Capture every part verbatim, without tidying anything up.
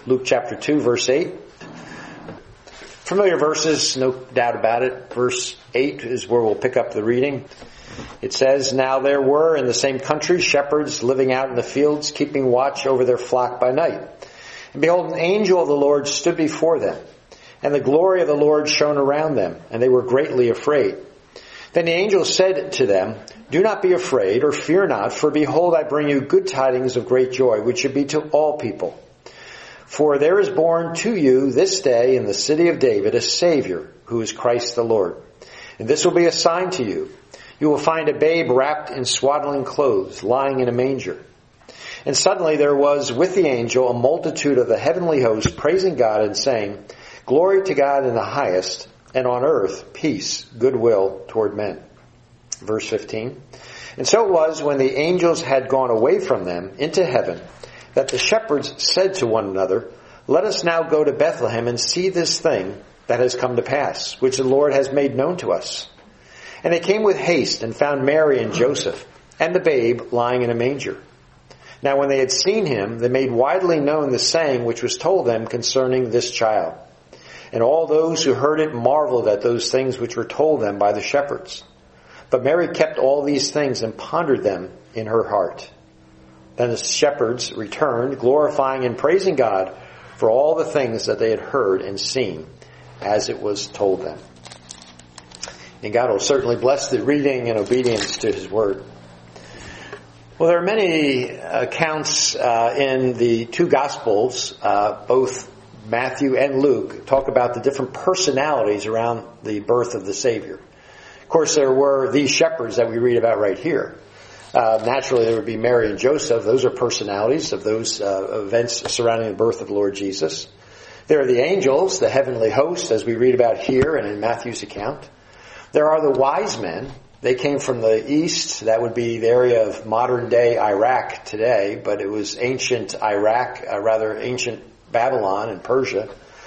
Luke chapter two, verse eight. Familiar verses, no doubt about it. Verse eight is where we'll pick up the reading. It says, "Now there were in the same country shepherds living out in the fields, keeping watch over their flock by night. And behold, an angel of the Lord stood before them, and the glory of the Lord shone around them, and they were greatly afraid. Then the angel said to them, 'Do not be afraid, or fear not, for behold, I bring you good tidings of great joy, which should be to all people. For there is born to you this day in the city of David a Savior, who is Christ the Lord. And this will be a sign to you. You will find a babe wrapped in swaddling clothes, lying in a manger.' And suddenly there was with the angel a multitude of the heavenly host, praising God and saying, 'Glory to God in the highest, and on earth peace, goodwill toward men.'" Verse fifteen. "And so it was when the angels had gone away from them into heaven, that the shepherds said to one another, 'Let us now go to Bethlehem and see this thing that has come to pass, which the Lord has made known to us.' And they came with haste and found Mary and Joseph and the babe lying in a manger. Now when they had seen him, they made widely known the saying which was told them concerning this child. And all those who heard it marveled at those things which were told them by the shepherds. But Mary kept all these things and pondered them in her heart. Then the shepherds returned, glorifying and praising God for all the things that they had heard and seen, as it was told them." And God will certainly bless the reading and obedience to His Word. Well, there are many accounts uh, in the two Gospels, uh, both Matthew and Luke, talk about the different personalities around the birth of the Savior. Of course, there were these shepherds that we read about right here. Uh, naturally, there would be Mary and Joseph. Those are personalities of those uh, events surrounding the birth of the Lord Jesus. There are the angels, the heavenly hosts, as we read about here and in Matthew's account. There are the wise men. They came from the east. That would be the area of modern-day Iraq today, but it was ancient Iraq, uh, rather ancient Babylon and Persia.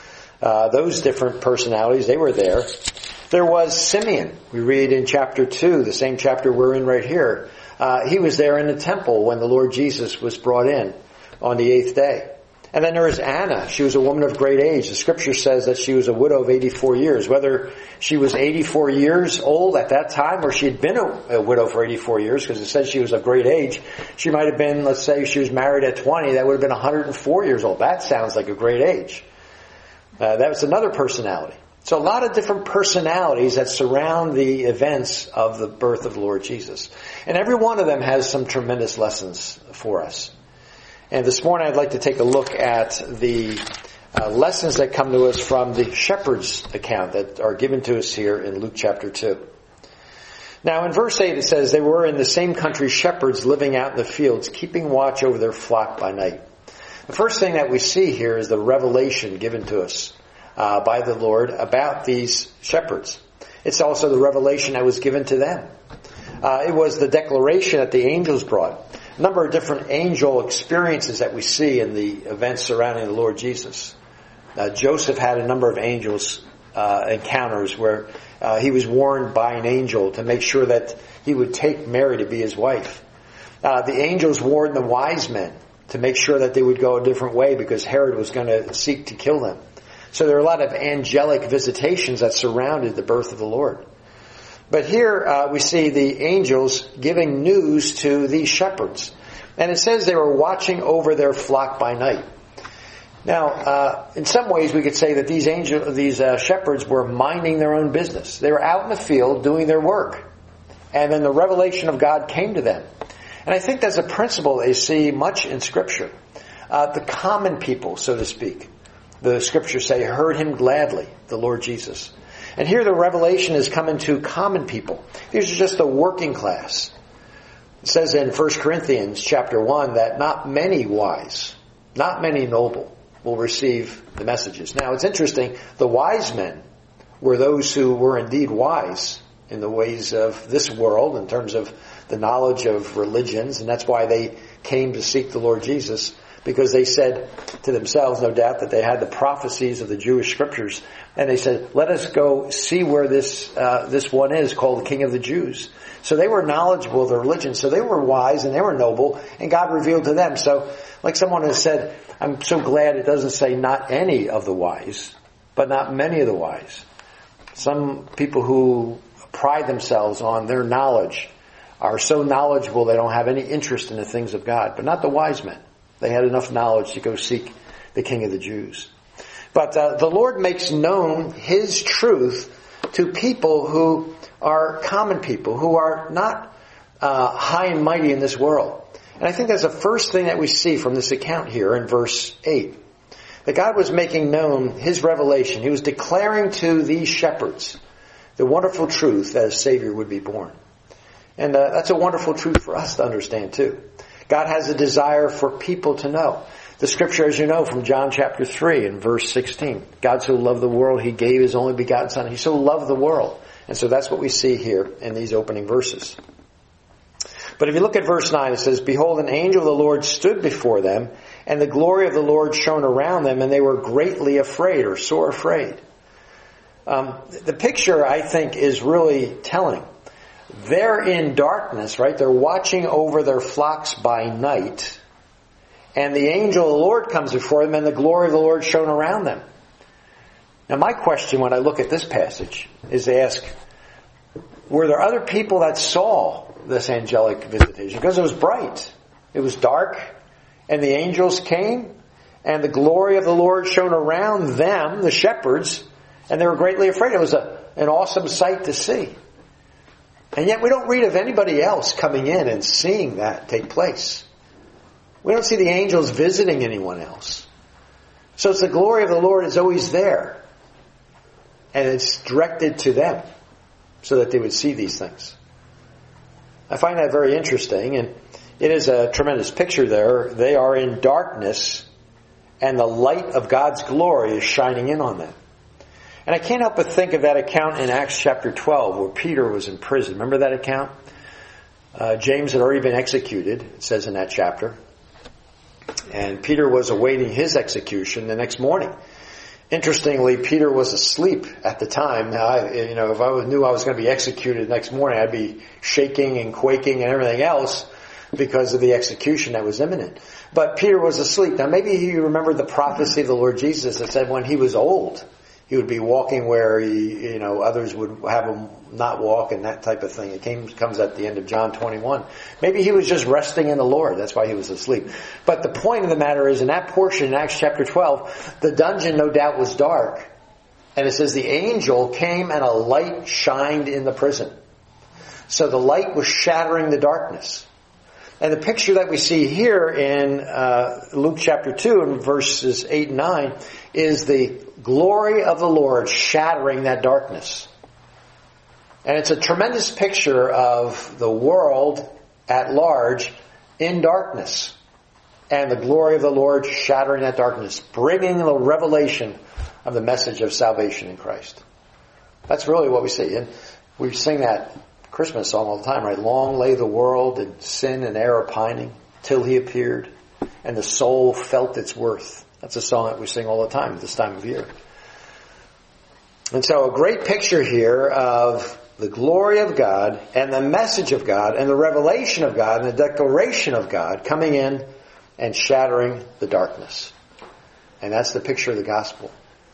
Uh, those different personalities, they were there. There was Simeon. We read in chapter two, the same chapter we're in right here. Uh, he was there in the temple when the Lord Jesus was brought in on the eighth day. And then there is Anna. She was a woman of great age. The scripture says that she was a widow of eighty-four years. Whether she was eighty-four years old at that time or she had been a, a widow for eighty-four years, because it says she was of great age, she might have been, let's say she was married at twenty, that would have been one hundred four years old. That sounds like a great age. Uh, that was another personality. So a lot of different personalities that surround the events of the birth of the Lord Jesus. And every one of them has some tremendous lessons for us. And this morning I'd like to take a look at the uh, lessons that come to us from the shepherd's account that are given to us here in Luke chapter two. Now in verse eight it says, "They were in the same country shepherds living out in the fields, keeping watch over their flock by night." The first thing that we see here is the revelation given to us Uh, by the Lord about these shepherds. It's also the revelation that was given to them. Uh, it was the declaration that the angels brought. A number of different angel experiences that we see in the events surrounding the Lord Jesus. Uh, Joseph had a number of angels uh, encounters where uh, he was warned by an angel to make sure that he would take Mary to be his wife. Uh, the angels warned the wise men to make sure that they would go a different way because Herod was going to seek to kill them. So there are a lot of angelic visitations that surrounded the birth of the Lord. But here uh, we see the angels giving news to these shepherds. And it says they were watching over their flock by night. Now, uh, in some ways we could say that these angel, these uh, shepherds were minding their own business. They were out in the field doing their work. And then the revelation of God came to them. And I think that's a principle they see much in Scripture. Uh, the common people, so to speak. The scriptures say, heard him gladly, the Lord Jesus. And here the revelation is coming to common people. These are just the working class. It says in First Corinthians chapter one that not many wise, not many noble will receive the messages. Now it's interesting, the wise men were those who were indeed wise in the ways of this world in terms of the knowledge of religions, and that's why they came to seek the Lord Jesus. Because they said to themselves, no doubt, that they had the prophecies of the Jewish scriptures. And they said, let us go see where this uh, this one is called the King of the Jews. So they were knowledgeable of the religion. So they were wise and they were noble. And God revealed to them. So like someone has said, I'm so glad it doesn't say not any of the wise, but not many of the wise. Some people who pride themselves on their knowledge are so knowledgeable they don't have any interest in the things of God, but not the wise men. They had enough knowledge to go seek the King of the Jews. But uh, the Lord makes known His truth to people who are common people, who are not uh, high and mighty in this world. And I think that's the first thing that we see from this account here in verse eight. That God was making known His revelation. He was declaring to these shepherds the wonderful truth that a Savior would be born. And uh, that's a wonderful truth for us to understand too. God has a desire for people to know. The scripture, as you know, from John chapter three and verse sixteen. God so loved the world, He gave His only begotten Son. He so loved the world. And so that's what we see here in these opening verses. But if you look at verse nine, it says, Behold, an angel of the Lord stood before them, and the glory of the Lord shone around them, and they were greatly afraid, or sore afraid. Um, the picture, I think, is really telling. They're in darkness, right? They're watching over their flocks by night, and the angel of the Lord comes before them, and the glory of the Lord shone around them. Now, my question when I look at this passage is to ask, were there other people that saw this angelic visitation? Because it was bright. It was dark. And the angels came. And the glory of the Lord shone around them, the shepherds. And they were greatly afraid. It was a, an awesome sight to see. And yet we don't read of anybody else coming in and seeing that take place. We don't see the angels visiting anyone else. So it's the glory of the Lord is always there. And it's directed to them so that they would see these things. I find that very interesting, and it is a tremendous picture there. They are in darkness, and the light of God's glory is shining in on them. And I can't help but think of that account in Acts chapter twelve, where Peter was in prison. Remember that account? Uh, James had already been executed, it says in that chapter. And Peter was awaiting his execution the next morning. Interestingly, Peter was asleep at the time. Now, I, you know, if I knew I was going to be executed next morning, I'd be shaking and quaking and everything else because of the execution that was imminent. But Peter was asleep. Now, maybe you remember the prophecy of the Lord Jesus that said when He was old, He would be walking where he, you know, others would have Him not walk and that type of thing. It came, comes at the end of John twenty-one. Maybe He was just resting in the Lord. That's why He was asleep. But the point of the matter is, in that portion in Acts chapter twelve, the dungeon no doubt was dark. And it says the angel came and a light shined in the prison. So the light was shattering the darkness. And the picture that we see here in uh, Luke chapter two and verses eight and nine is the glory of the Lord shattering that darkness. And it's a tremendous picture of the world at large in darkness. And the glory of the Lord shattering that darkness, bringing the revelation of the message of salvation in Christ. That's really what we see. And we sing that Christmas song all the time, right? Long lay the world in sin and error pining till He appeared, and the soul felt its worth. That's a song that we sing all the time at this time of year. And so a great picture here of the glory of God and the message of God and the revelation of God and the declaration of God coming in and shattering the darkness. And that's the picture of the gospel.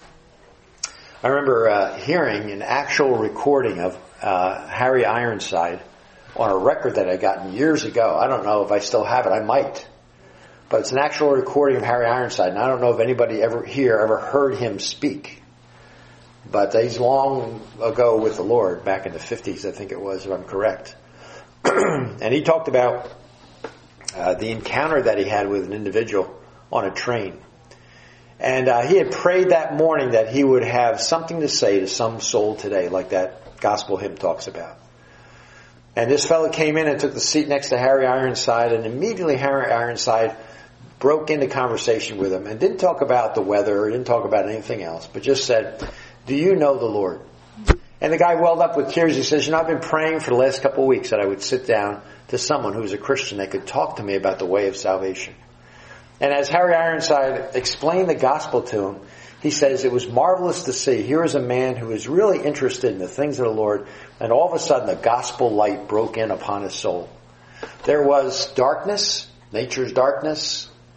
I remember uh, hearing an actual recording of uh, Harry Ironside on a record that I'd gotten years ago. I don't know if I still have it. I might. But it's an actual recording of Harry Ironside. And I don't know if anybody ever here ever heard him speak. But he's long ago with the Lord, back in the fifties, I think it was, if I'm correct. And he talked about uh, the encounter that he had with an individual on a train. And uh, he had prayed that morning that he would have something to say to some soul today, like that gospel hymn talks about. And this fellow came in and took the seat next to Harry Ironside, and immediately Harry Ironside broke into conversation with him and didn't talk about the weather, didn't talk about anything else, but just said, "Do you know the Lord?" And the guy welled up with tears. He says, "You know, I've been praying for the last couple of weeks that I would sit down to someone who was a Christian that could talk to me about the way of salvation." And as Harry Ironside explained the gospel to him, he says, it was marvelous to see. Here is a man who is really interested in the things of the Lord, and all of a sudden the gospel light broke in upon his soul. There was darkness, nature's darkness,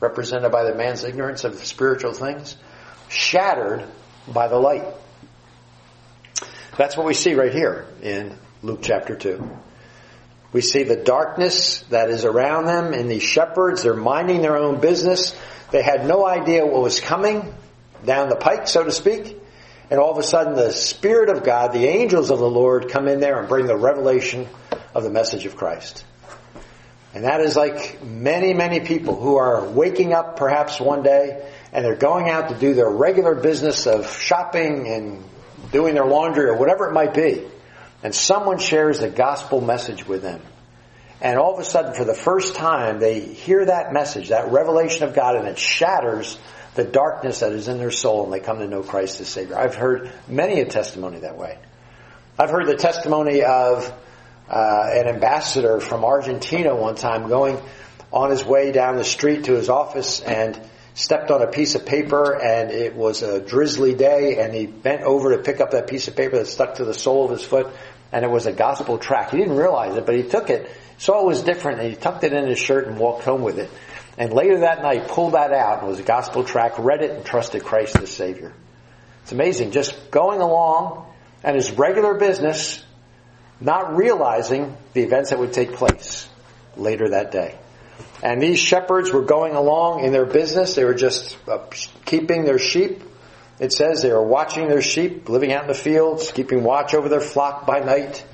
represented by the man's ignorance of spiritual things, shattered by the light. That's what we see right here in Luke chapter two. We see the darkness that is around them in these shepherds. They're minding their own business. They had no idea what was coming down the pike, so to speak. And all of a sudden the Spirit of God, the angels of the Lord, come in there and bring the revelation of the message of Christ. And that is like many, many people who are waking up perhaps one day and they're going out to do their regular business of shopping and doing their laundry or whatever it might be. And someone shares the gospel message with them. And all of a sudden, for the first time, they hear that message, that revelation of God, and it shatters the darkness that is in their soul, and they come to know Christ as Savior. I've heard many a testimony that way. I've heard the testimony of uh, an ambassador from Argentina one time going on his way down the street to his office and stepped on a piece of paper, and it was a drizzly day, and he bent over to pick up that piece of paper that stuck to the sole of his foot, and it was a gospel tract. He didn't realize it, but he took it, saw it was different, and he tucked it in his shirt and walked home with it. And later that night, pulled that out, and it was a gospel tract, read it, and trusted Christ as Savior. It's amazing, just going along and his regular business, not realizing the events that would take place later that day. And these shepherds were going along in their business. They were just uh, keeping their sheep. It says they were watching their sheep, living out in the fields, keeping watch over their flock by night.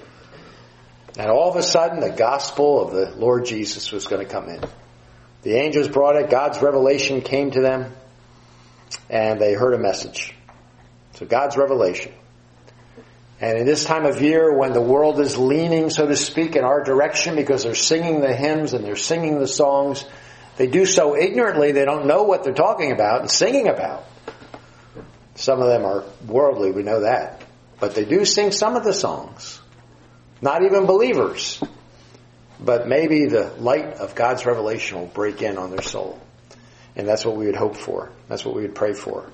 And all of a sudden, the gospel of the Lord Jesus was going to come in. The angels brought it. God's revelation came to them. And they heard a message. So God's revelation. And in this time of year when the world is leaning, so to speak, in our direction because they're singing the hymns and they're singing the songs, they do so ignorantly they don't know what they're talking about and singing about. Some of them are worldly, we know that. But they do sing some of the songs. Not even believers. But maybe the light of God's revelation will break in on their soul. And that's what we would hope for. That's what we would pray for.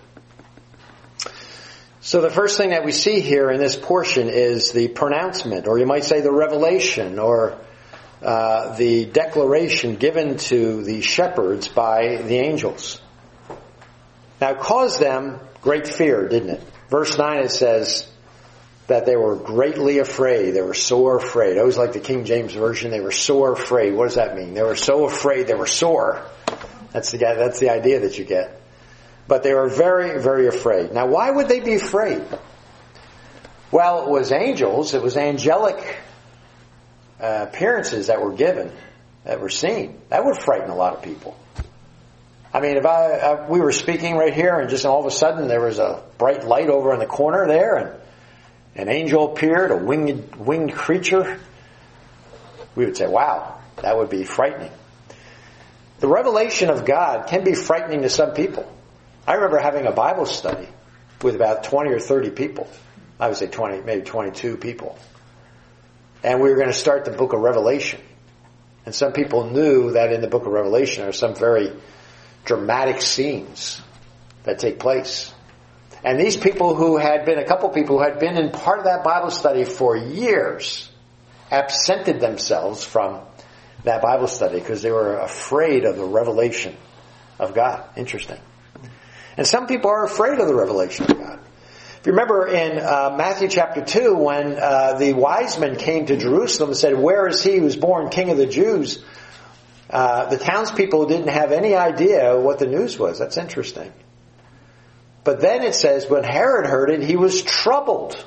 So the first thing that we see here in this portion is the pronouncement, or you might say the revelation, or uh, the declaration given to the shepherds by the angels. Now it caused them great fear, didn't it? Verse nine it says that they were greatly afraid. They were sore afraid. I always like the King James Version. They were sore afraid. What does that mean? They were so afraid they were sore. That's the that's the idea that you get. But they were very, very afraid. Now, why would they be afraid? Well, it was angels. It was angelic uh, appearances that were given, that were seen. That would frighten a lot of people. I mean, if I, I we were speaking right here, and just all of a sudden there was a bright light over in the corner there, and an angel appeared, a winged winged creature, we would say, "Wow, that would be frightening." The revelation of God can be frightening to some people. I remember having a Bible study with about twenty or thirty people. I would say twenty, maybe twenty-two people. And we were going to start the book of Revelation. And some people knew that in the book of Revelation there are some very dramatic scenes that take place. And these people who had been, a couple people who had been in part of that Bible study for years, absented themselves from that Bible study because they were afraid of the revelation of God. Interesting. And some people are afraid of the revelation of God. If you remember in uh, Matthew chapter two, when uh, the wise men came to Jerusalem and said, "Where is he who was born King of the Jews?" Uh, the townspeople didn't have any idea what the news was. That's interesting. But then it says, when Herod heard it, he was troubled.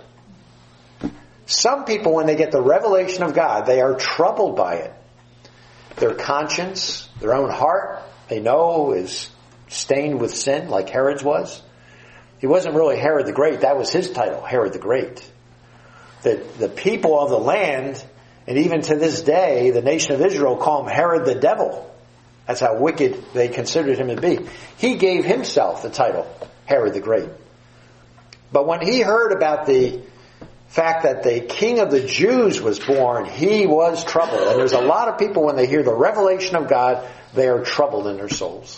Some people, when they get the revelation of God, they are troubled by it. Their conscience, their own heart, they know is stained with sin, like Herod's was. He wasn't really Herod the Great. That was his title, Herod the Great. The, the people of the land, and even to this day, the nation of Israel call him Herod the Devil. That's how wicked they considered him to be. He gave himself the title, Herod the Great. But when he heard about the fact that the King of the Jews was born, he was troubled. And there's a lot of people, when they hear the revelation of God, they are troubled in their souls.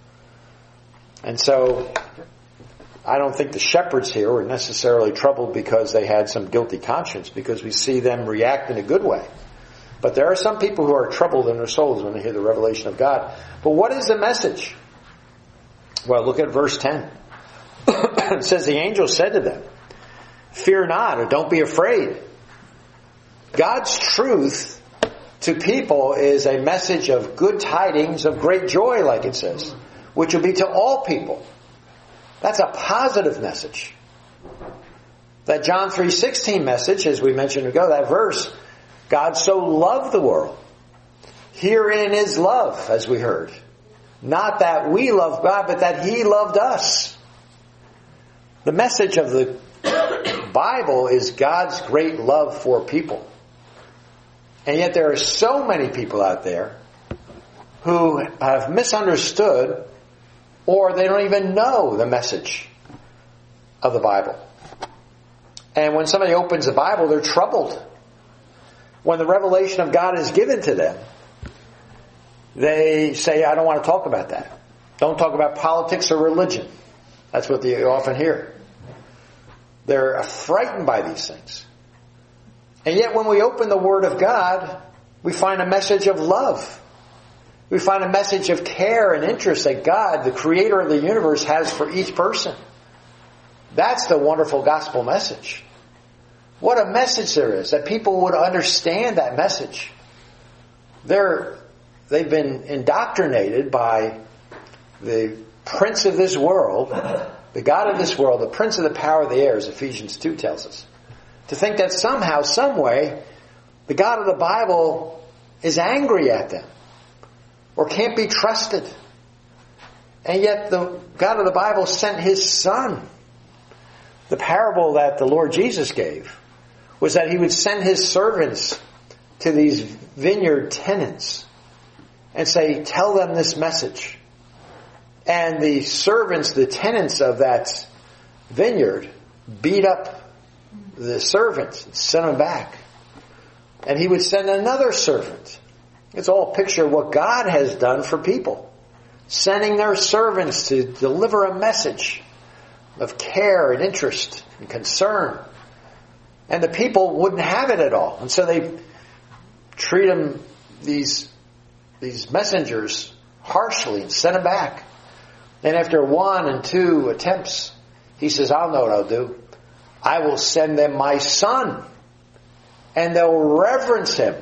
And so, I don't think the shepherds here were necessarily troubled because they had some guilty conscience, because we see them react in a good way. But there are some people who are troubled in their souls when they hear the revelation of God. But what is the message? Well, look at verse ten. It says, the angel said to them, fear not, or don't be afraid. God's truth to people is a message of good tidings of great joy, like it says, which will be to all people. That's a positive message. That John three sixteen message, as we mentioned ago, that verse, God so loved the world. Herein is love, as we heard. Not that we love God, but that He loved us. The message of the Bible is God's great love for people. And yet there are so many people out there who have misunderstood, or they don't even know the message of the Bible. And when somebody opens the Bible, they're troubled. When the revelation of God is given to them, they say, I don't want to talk about that. Don't talk about politics or religion. That's what they often hear. They're frightened by these things. And yet when we open the Word of God, we find a message of love. We find a message of care and interest that God, the Creator of the universe, has for each person. That's the wonderful gospel message. What a message there is, that people would understand that message. They're, they've been indoctrinated by the prince of this world, the God of this world, the prince of the power of the air, as Ephesians two tells us, to think that somehow, some way, the God of the Bible is angry at them or can't be trusted. And yet the God of the Bible sent His Son. The parable that the Lord Jesus gave was that He would send His servants to these vineyard tenants and say, tell them this message. And the servants, the tenants of that vineyard, beat up the servant and sent him back. And He would send another servant. It's all a picture of what God has done for people. Sending their servants to deliver a message of care and interest and concern. And the people wouldn't have it at all. And so they treat them, these, these messengers, harshly and send them back. And after one and two attempts, He says, I'll know what I'll do. I will send them my Son. And they'll reverence Him.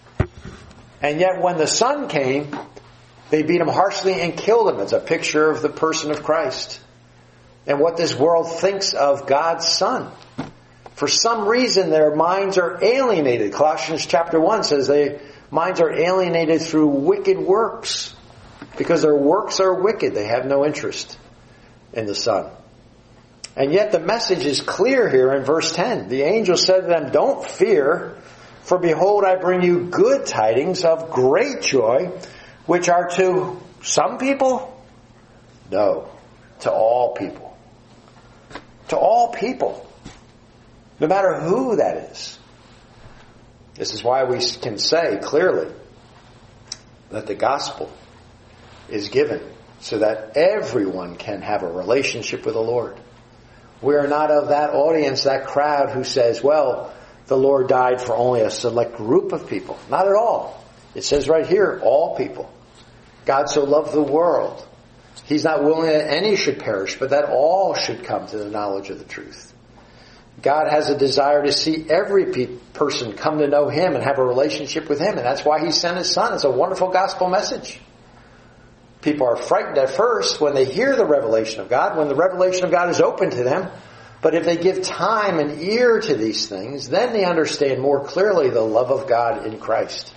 And yet when the Son came, they beat Him harshly and killed Him. It's a picture of the person of Christ. And what this world thinks of God's Son. For some reason their minds are alienated. Colossians chapter one says their minds are alienated through wicked works. Because their works are wicked. They have no interest in the Son. And yet the message is clear here in verse ten. The angel said to them, don't fear, for behold, I bring you good tidings of great joy, which are to some people? No, to all people. To all people. No matter who that is. This is why we can say clearly that the gospel is given so that everyone can have a relationship with the Lord. We are not of that audience, that crowd who says, well, the Lord died for only a select group of people. Not at all. It says right here, all people. God so loved the world. He's not willing that any should perish, but that all should come to the knowledge of the truth. God has a desire to see every pe- person come to know Him and have a relationship with Him. And that's why He sent His Son. It's a wonderful gospel message. People are frightened at first when they hear the revelation of God, when the revelation of God is open to them. But if they give time and ear to these things, then they understand more clearly the love of God in Christ.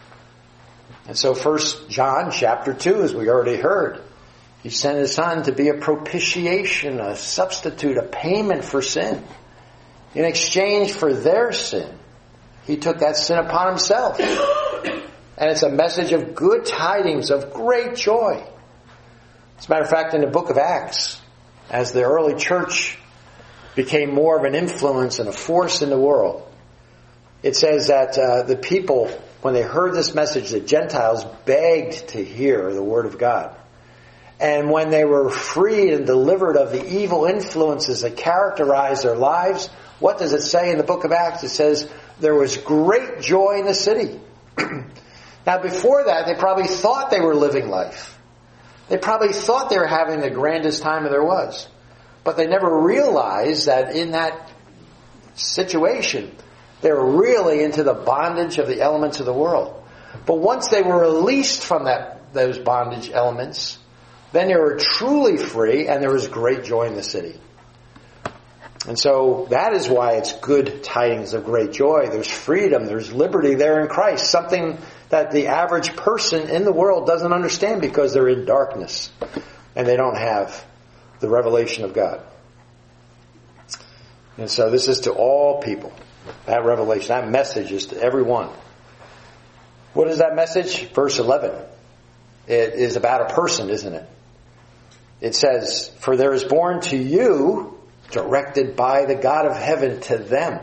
And so First John chapter two, as we already heard, He sent His Son to be a propitiation, a substitute, a payment for sin. In exchange for their sin, He took that sin upon Himself. And it's a message of good tidings, of great joy. As a matter of fact, in the book of Acts, as the early church became more of an influence and a force in the world, it says that uh, the people, when they heard this message, the Gentiles begged to hear the Word of God. And when they were freed and delivered of the evil influences that characterized their lives, what does it say in the book of Acts? It says, there was great joy in the city. Now before that, they probably thought they were living life. They probably thought they were having the grandest time there was. But they never realized that in that situation, they were really into the bondage of the elements of the world. But once they were released from that those bondage elements, then they were truly free, and there was great joy in the city. And so that is why it's good tidings of great joy. There's freedom, there's liberty there in Christ, something that the average person in the world doesn't understand because they're in darkness and they don't have the revelation of God. And so this is to all people. That revelation, that message is to everyone. What is that message? Verse eleven. It is about a person, isn't it? It says, "For there is born to you, directed by the God of heaven to them.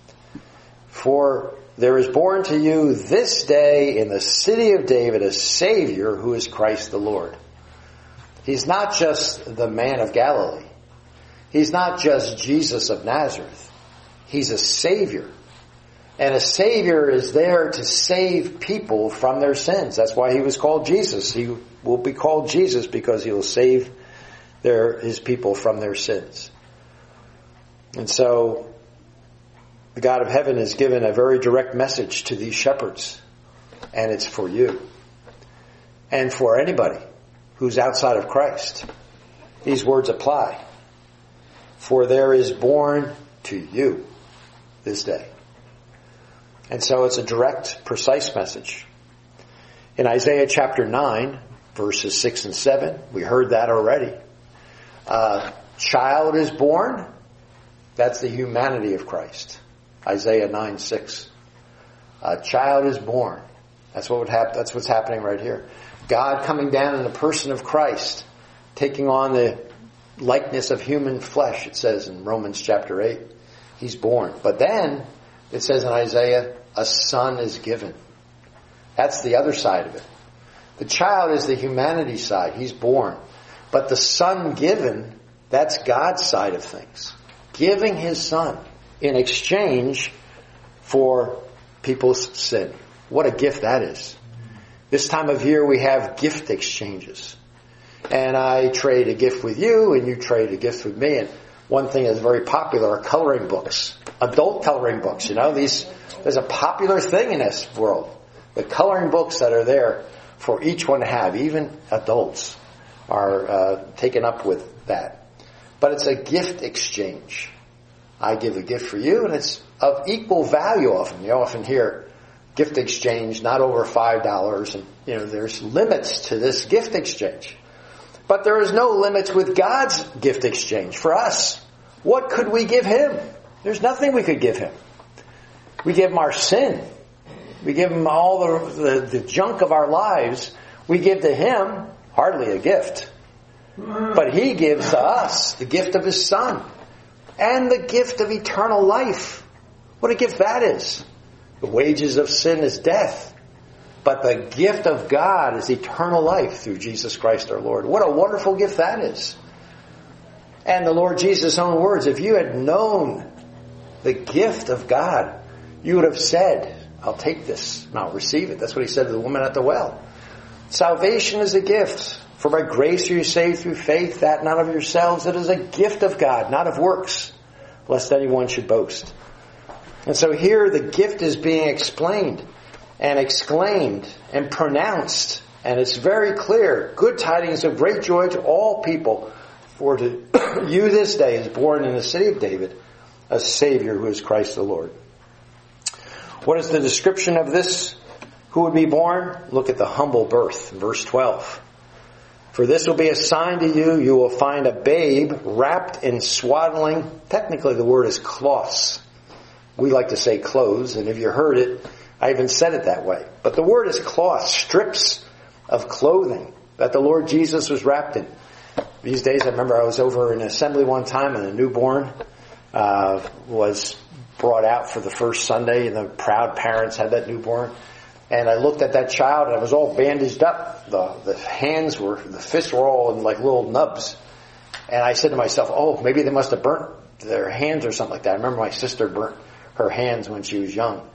For there is born to you this day in the city of David a Savior who is Christ the Lord." He's not just the man of Galilee. He's not just Jesus of Nazareth. He's a Savior. And a Savior is there to save people from their sins. That's why he was called Jesus. He will be called Jesus because he will save their, his people from their sins. And so the God of heaven has given a very direct message to these shepherds. And it's for you. And for anybody who's outside of Christ. These words apply. For there is born to you this day. And so it's a direct, precise message. In Isaiah chapter nine, verses six and seven, we heard that already. A child is born. That's the humanity of Christ. Isaiah nine six. A child is born. That's what would happen. That's what's happening right here. God coming down in the person of Christ, taking on the likeness of human flesh, it says in Romans chapter eight. He's born. But then, it says in Isaiah, a son is given. That's the other side of it. The child is the humanity side. He's born. But the son given, that's God's side of things. Giving his son in exchange for people's sin. What a gift that is. This time of year we have gift exchanges. And I trade a gift with you and you trade a gift with me. And one thing that's very popular are coloring books. Adult coloring books, you know. These, there's a popular thing in this world. The coloring books that are there for each one to have, even adults, are uh, taken up with that. But it's a gift exchange. I give a gift for you, and it's of equal value often. You often hear gift exchange not over five dollars, and you know there's limits to this gift exchange. But there is no limits with God's gift exchange for us. What could we give him? There's nothing we could give him. We give him our sin. We give him all the, the, the junk of our lives. We give to him hardly a gift. But he gives to us the gift of his son and the gift of eternal life. What a gift that is. The wages of sin is death. But the gift of God is eternal life through Jesus Christ our Lord. What a wonderful gift that is. And the Lord Jesus' own words, if you had known the gift of God, you would have said, I'll take this and I'll receive it. That's what he said to the woman at the well. Salvation is a gift. For by grace are you saved through faith, that not of yourselves. It is a gift of God, not of works, lest anyone should boast. And so here the gift is being explained and exclaimed and pronounced. And it's very clear. Good tidings of great joy to all people. For to you this day is born in the city of David a Savior who is Christ the Lord. What is the description of this who would be born? Look at the humble birth, verse twelve. For this will be a sign to you, you will find a babe wrapped in swaddling, technically the word is cloths. We like to say clothes, and if you heard it, I even said it that way. But the word is cloth, strips of clothing that the Lord Jesus was wrapped in. These days, I remember I was over in an assembly one time and a newborn uh, was brought out for the first Sunday, and the proud parents had that newborn. And I looked at that child and it was all bandaged up. The, the hands were, the fists were all in like little nubs. And I said to myself, oh, maybe they must have burnt their hands or something like that. I remember my sister burnt her hands when she was young.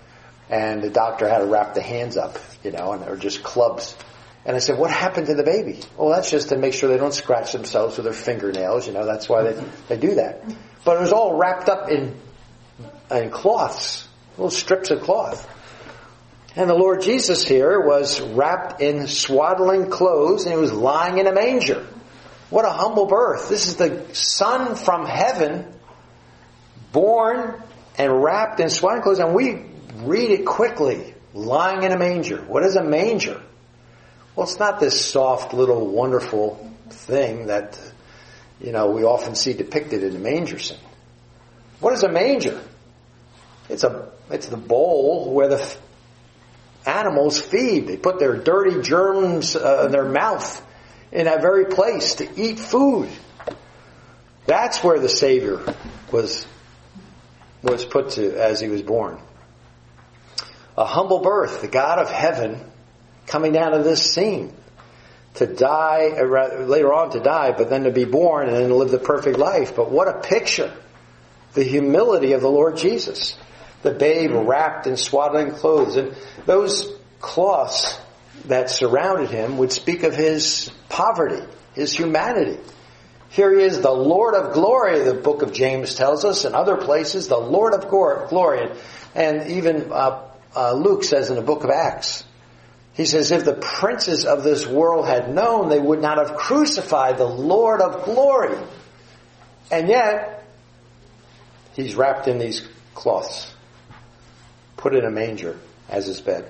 And the doctor had to wrap the hands up, you know, and they were just clubs. And I said, what happened to the baby? Well, that's just to make sure they don't scratch themselves with their fingernails, you know, that's why they, they do that. But it was all wrapped up in, in cloths, little strips of cloth. And the Lord Jesus here was wrapped in swaddling clothes, and he was lying in a manger. What a humble birth. This is the Son from heaven, born and wrapped in swaddling clothes, and we read it quickly, lying in a manger. What is a manger? Well, it's not this soft little wonderful thing that, you know, we often see depicted in the manger scene. What is a manger? It's a it's the bowl where the f- animals feed. They put their dirty germs uh, in their mouth in that very place to eat food. That's where the Savior was was put to as he was born. A humble birth, the God of heaven coming down to this scene to die, later on to die, but then to be born and then to live the perfect life. But what a picture. The humility of the Lord Jesus. The babe wrapped in swaddling clothes. And those cloths that surrounded him would speak of his poverty, his humanity. Here he is, the Lord of glory, the book of James tells us, and other places, the Lord of glory. And even uh, uh, Luke says in the book of Acts, he says, if the princes of this world had known, they would not have crucified the Lord of glory. And yet, he's wrapped in these cloths, put in a manger as his bed.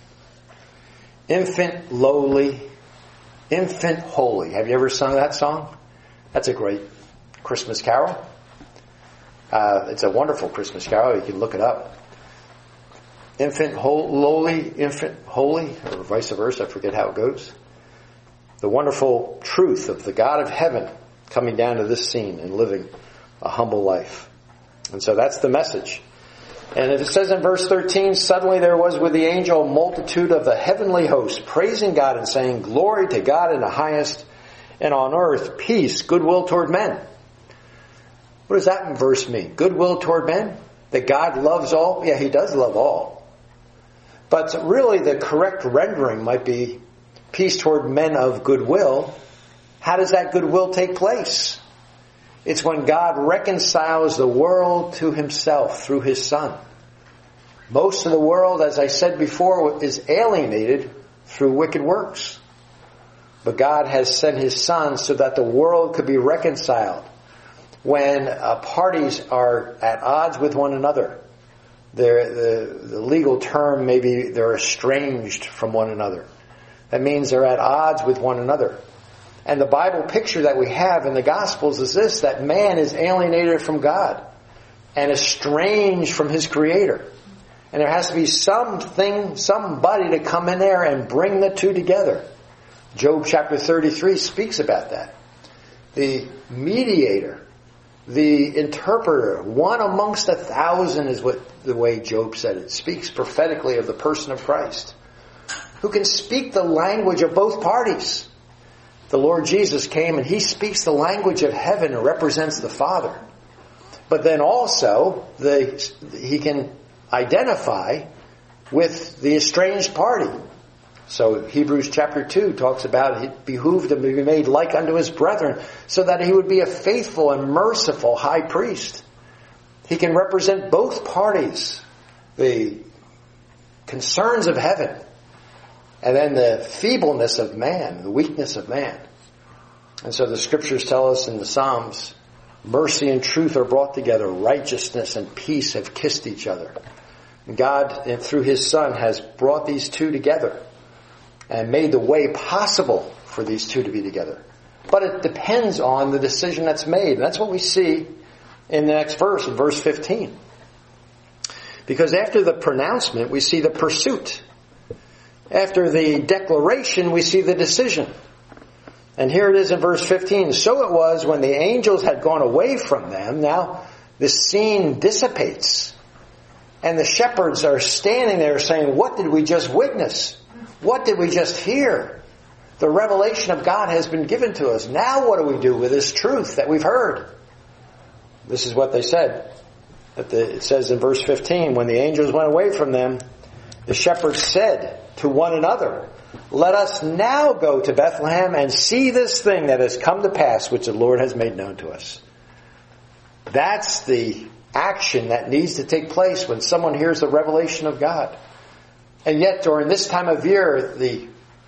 Infant lowly, infant holy. Have you ever sung that song? That's a great Christmas carol. Uh, it's a wonderful Christmas carol. You can look it up. Infant ho- lowly, infant holy, or vice versa. I forget how it goes. The wonderful truth of the God of heaven coming down to this scene and living a humble life. And so that's the message. And it says in verse thirteen, suddenly there was with the angel a multitude of the heavenly host, praising God and saying, glory to God in the highest, and on earth peace, goodwill toward men. What does that verse mean? Goodwill toward men? That God loves all? Yeah, he does love all. But really the correct rendering might be peace toward men of goodwill. How does that goodwill take place? It's when God reconciles the world to himself through his Son. Most of the world, as I said before, is alienated through wicked works. But God has sent his Son so that the world could be reconciled. When uh, parties are at odds with one another, they're, the, the legal term maybe they're estranged from one another. That means they're at odds with one another. And the Bible picture that we have in the Gospels is this, that man is alienated from God and estranged from his Creator. And there has to be something, somebody to come in there and bring the two together. Job chapter thirty-three speaks about that. The mediator, the interpreter, one amongst a thousand is what the way Job said it. Speaks prophetically of the person of Christ, who can speak the language of both parties. The Lord Jesus came and he speaks the language of heaven and represents the Father. But then also, the, he can identify with the estranged party. So Hebrews chapter two talks about it behooved him to be made like unto his brethren so that he would be a faithful and merciful high priest. He can represent both parties, the concerns of heaven and then the feebleness of man, the weakness of man. And so the scriptures tell us in the Psalms, mercy and truth are brought together, righteousness and peace have kissed each other. And God, through his Son, has brought these two together and made the way possible for these two to be together. But it depends on the decision that's made. And that's what we see in the next verse, in verse fifteen. Because after the pronouncement, we see the pursuit. After the declaration, we see the decision. And here it is in verse fifteen. So it was when the angels had gone away from them. Now the scene dissipates. And the shepherds are standing there saying, what did we just witness? What did we just hear? The revelation of God has been given to us. Now what do we do with this truth that we've heard? This is what they said. That the, it says in verse fifteen, when the angels went away from them, The shepherds said to one another, "Let us now go to Bethlehem and see this thing that has come to pass, which the Lord has made known to us." That's the action that needs to take place when someone hears the revelation of God. And yet during this time of year, the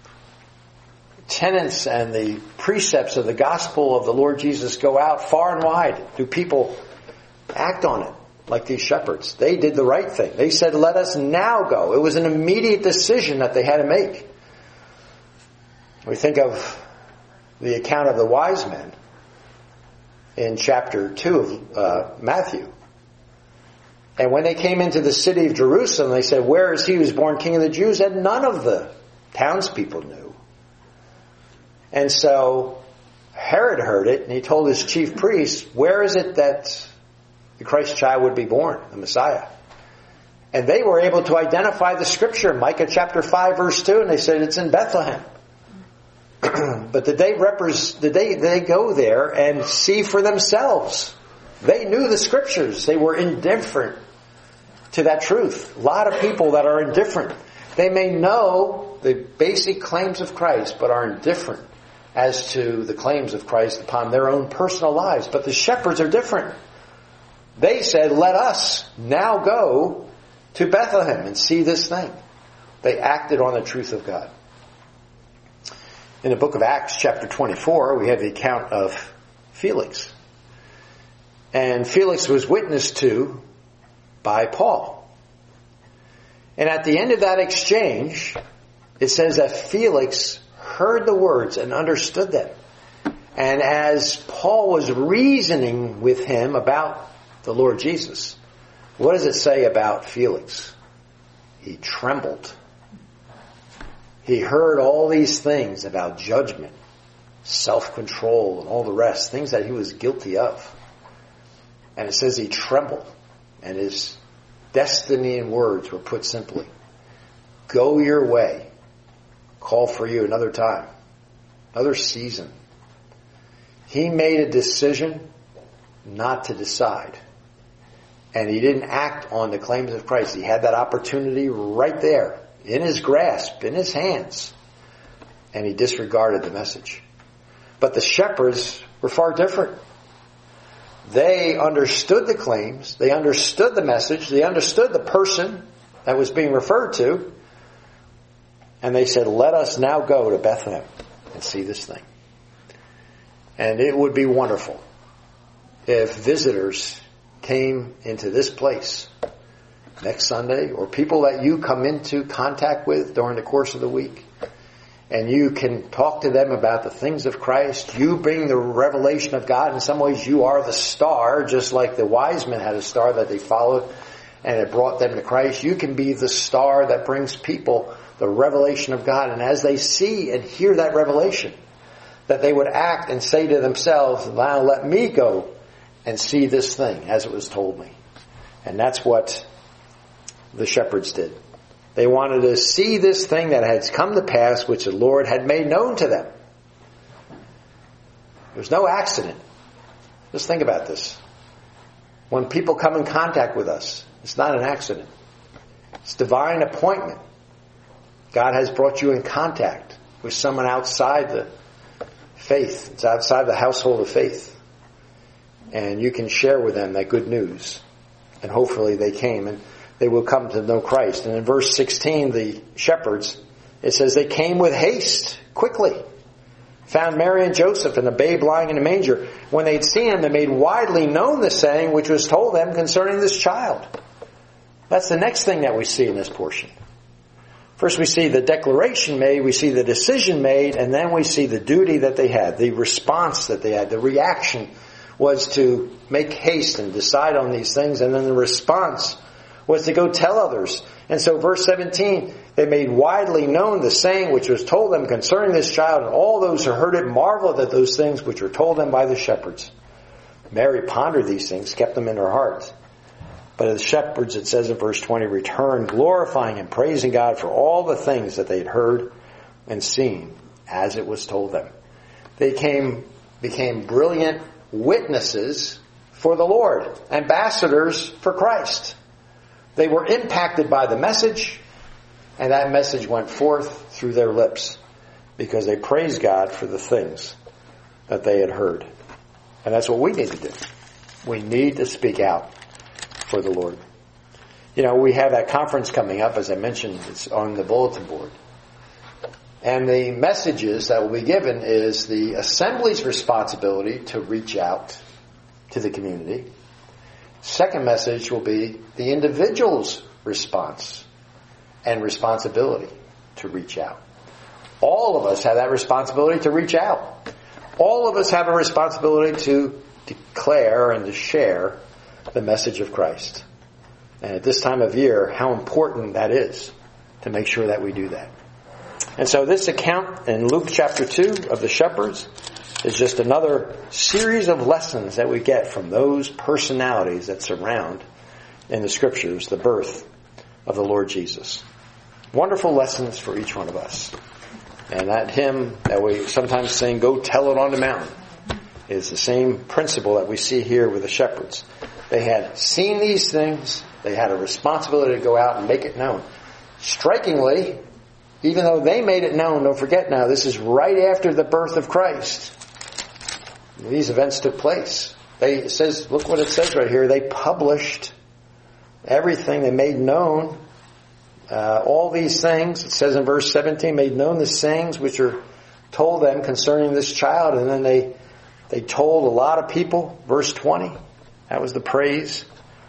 tenets and the precepts of the gospel of the Lord Jesus go out far and wide. Do people act on it like these shepherds? They did the right thing. They said, "Let us now go." It was an immediate decision that they had to make. We think of the account of the wise men in chapter two of uh, Matthew. And when they came into the city of Jerusalem, they said, "Where is he who is born King of the Jews?" And none of the townspeople knew. And so Herod heard it, and he told his chief priests, "Where is it that the Christ child would be born, the Messiah?" And they were able to identify the scripture, Micah chapter five verse two, and they said it's in Bethlehem. But did they, repres- did, they, did they go there and see for themselves? They knew the scriptures. They were indifferent to that truth. A lot of people that are indifferent. They may know the basic claims of Christ, but are indifferent as to the claims of Christ upon their own personal lives. But the shepherds are different. They said, "Let us now go to Bethlehem and see this thing." They acted on the truth of God. In the book of Acts, chapter twenty-four, we have the account of Felix. And Felix was witnessed to by Paul. And at the end of that exchange, it says that Felix heard the words and understood them. And as Paul was reasoning with him about the Lord Jesus, what does it say about Felix? He trembled. He heard all these things about judgment, self-control, and all the rest, things that he was guilty of. And it says he trembled, and his destiny and words were put simply, "Go your way. Call for you another time, another season." He made a decision not to decide. And he didn't act on the claims of Christ. He had that opportunity right there, in his grasp, in his hands. And he disregarded the message. But the shepherds were far different. They understood the claims. They understood the message. They understood the person that was being referred to. And they said, "Let us now go to Bethlehem and see this thing." And it would be wonderful if visitors came into this place next Sunday, or people that you come into contact with during the course of the week, and you can talk to them about the things of Christ. You bring the revelation of God. In some ways, you are the star, just like the wise men had a star that they followed, and it brought them to Christ. You can be the star that brings people the revelation of God. And as they see and hear that revelation, that they would act and say to themselves, "Now let me go and see this thing as it was told me." And that's what the shepherds did. They wanted to see this thing that had come to pass, which the Lord had made known to them. There's no accident. Just think about this. When people come in contact with us, it's not an accident. It's divine appointment. God has brought you in contact with someone outside the faith. It's outside the household of faith. And you can share with them that good news. And hopefully they came and they will come to know Christ. And in verse sixteen, the shepherds, it says they came with haste, quickly. Found Mary and Joseph and the babe lying in a manger. When they had seen him, they made widely known the saying which was told them concerning this child. That's the next thing that we see in this portion. First we see the declaration made, we see the decision made, and then we see the duty that they had, the response that they had. The reaction was to make haste and decide on these things, and then the response was to go tell others. And so verse seventeen, they made widely known the saying which was told them concerning this child, and all those who heard it marveled at those things which were told them by the shepherds. Mary pondered these things, kept them in her heart. But the shepherds, it says in verse twenty, returned, glorifying and praising God for all the things that they had heard and seen as it was told them. They came, became brilliant witnesses for the Lord, ambassadors for Christ. They were impacted by the message. And that message went forth through their lips because they praised God for the things that they had heard. And that's what we need to do. We need to speak out for the Lord. You know, we have that conference coming up, as I mentioned, it's on the bulletin board. And the messages that will be given is the assembly's responsibility to reach out to the community. Second message will be the individual's response and responsibility to reach out. All of us have that responsibility to reach out. All of us have a responsibility to declare and to share the message of Christ. And at this time of year, how important that is to make sure that we do that. And so this account in Luke chapter two of the shepherds is just another series of lessons that we get from those personalities that surround in the scriptures the birth of the Lord Jesus. Wonderful lessons for each one of us. And that hymn that we sometimes sing, "Go Tell It on the Mountain," is the same principle that we see here with the shepherds. They had seen these things. They had a responsibility to go out and make it known. Strikingly, even though they made it known, don't forget now, this is right after the birth of Christ. These events took place. They, it says, look what it says right here. They published everything. They made known uh, all these things. It says in verse seventeen, made known the sayings which are told them concerning this child. And then they, they told a lot of people. Verse twenty, that was the praise.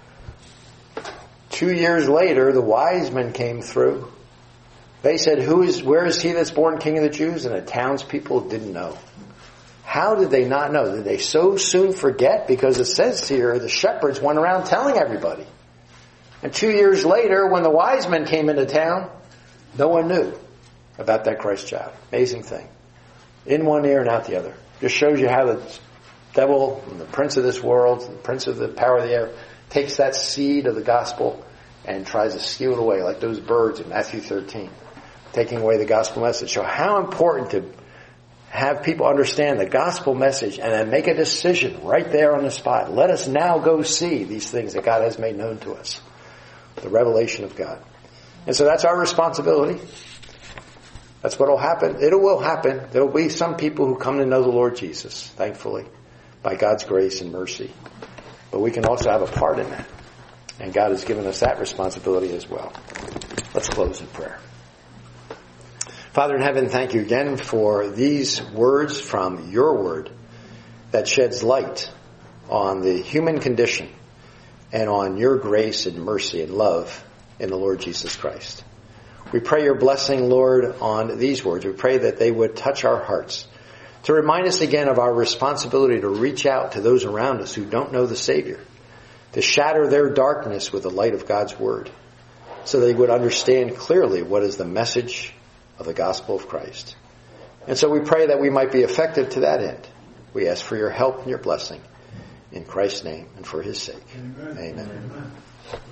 Two years later, the wise men came through. They said, "Who is? Where is he that's born King of the Jews?" And the townspeople didn't know. How did they not know? Did they so soon forget? Because it says here, the shepherds went around telling everybody. And two years later, when the wise men came into town, no one knew about that Christ child. Amazing thing. In one ear and out the other. Just shows you how the devil, and the prince of this world, the prince of the power of the air, takes that seed of the gospel and tries to steal it away, like those birds in Matthew thirteen, taking away the gospel message. So how important to have people understand the gospel message and then make a decision right there on the spot. Let us now go see these things that God has made known to us. The revelation of God. And so that's our responsibility. That's what will happen. It will happen. There will be some people who come to know the Lord Jesus, thankfully, by God's grace and mercy. But we can also have a part in that. And God has given us that responsibility as well. Let's close in prayer. Father in heaven, thank you again for these words from your word that sheds light on the human condition and on your grace and mercy and love in the Lord Jesus Christ. We pray your blessing, Lord, on these words. We pray that they would touch our hearts to remind us again of our responsibility to reach out to those around us who don't know the Savior, to shatter their darkness with the light of God's word so they would understand clearly what is the message of the gospel of Christ. And so we pray that we might be effective to that end. We ask for your help and your blessing in Christ's name and for his sake. Amen. Amen. Amen.